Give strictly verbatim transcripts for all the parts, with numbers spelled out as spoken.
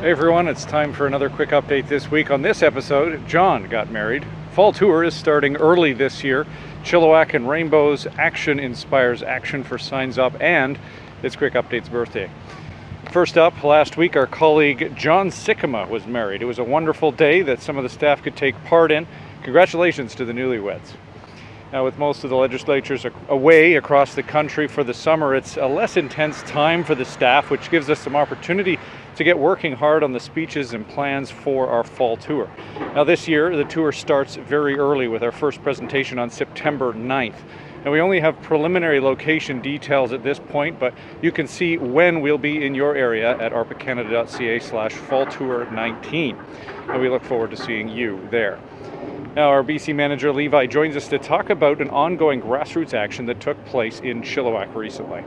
Hey everyone, it's time for another quick update this week. On this episode, John got married. Fall tour is starting early this year. Chilliwack and Rainbows Action inspires action for Signs Up, and it's Quick Update's birthday. First up, last week our colleague John Sikkema was married. It was a wonderful day that some of the staff could take part in. Congratulations to the newlyweds. Now, with most of the legislatures away across the country for the summer, it's a less intense time for the staff, which gives us some opportunity to get working hard on the speeches and plans for our fall tour. Now this year, the tour starts very early with our first presentation on September ninth. Now we only have preliminary location details at this point, but you can see when we'll be in your area at arpacanada.ca slash fall tour 19. And we look forward to seeing you there. Now our B C manager Levi joins us to talk about an ongoing grassroots action that took place in Chilliwack recently.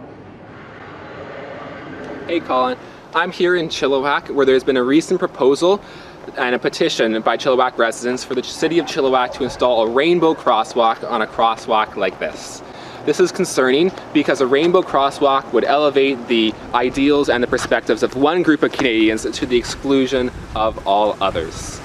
Hey Colin, I'm here in Chilliwack where there's been a recent proposal and a petition by Chilliwack residents for the city of Chilliwack to install a rainbow crosswalk on a crosswalk like this. This is concerning because a rainbow crosswalk would elevate the ideals and the perspectives of one group of Canadians to the exclusion of all others.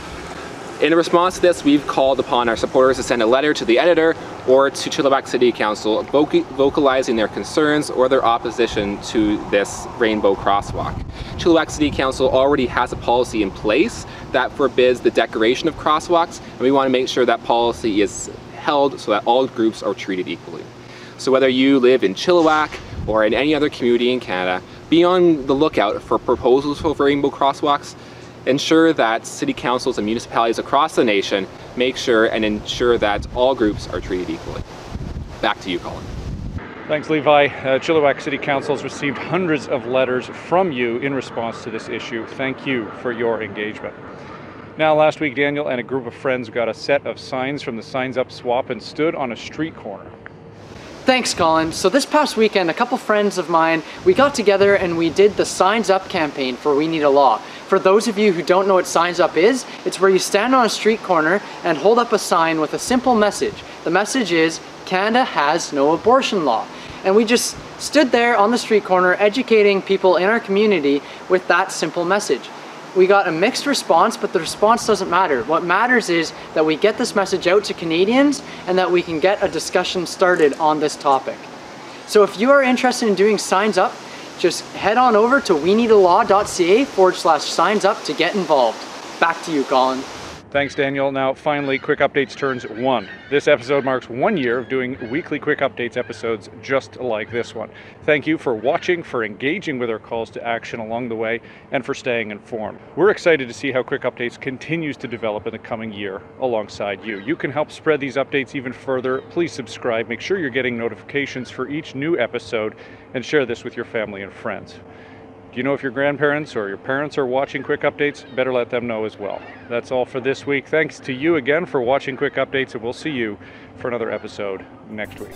In response to this, we've called upon our supporters to send a letter to the editor or to Chilliwack City Council vocalizing their concerns or their opposition to this rainbow crosswalk. Chilliwack City Council already has a policy in place that forbids the decoration of crosswalks, and we want to make sure that policy is held so that all groups are treated equally. So whether you live in Chilliwack or in any other community in Canada, be on the lookout for proposals for rainbow crosswalks. Ensure that city councils and municipalities across the nation make sure and ensure that all groups are treated equally. Back to you, Colin. Thanks, Levi. Uh, Chilliwack City Council has received hundreds of letters from you in response to this issue. Thank you for your engagement. Now, last week, Daniel and a group of friends got a set of signs from the Signs Up swap and stood on a street corner. Thanks, Colin. So this past weekend, a couple friends of mine, we got together and we did the Signs Up campaign for We Need a Law. For those of you who don't know what Signs Up is, it's where you stand on a street corner and hold up a sign with a simple message. The message is, Canada has no abortion law. And we just stood there on the street corner educating people in our community with that simple message. We got a mixed response, but the response doesn't matter. What matters is that we get this message out to Canadians and that we can get a discussion started on this topic. So if you are interested in doing Signs Up, just head on over to we need a law dot c a forward slash signs up to get involved. Back to you, Colin. Thanks, Daniel. Now, finally, Quick Updates turns one. This episode marks one year of doing weekly Quick Updates episodes just like this one. Thank you for watching, for engaging with our calls to action along the way, and for staying informed. We're excited to see how Quick Updates continues to develop in the coming year alongside you. You can help spread these updates even further. Please subscribe, make sure you're getting notifications for each new episode, and share this with your family and friends. Do you know if your grandparents or your parents are watching Quick Updates? Better let them know as well. That's all for this week. Thanks to you again for watching Quick Updates, and we'll see you for another episode next week.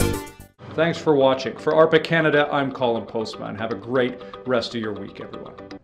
Thanks for watching. For ARPA Canada, I'm Colin Postman. Have a great rest of your week, everyone.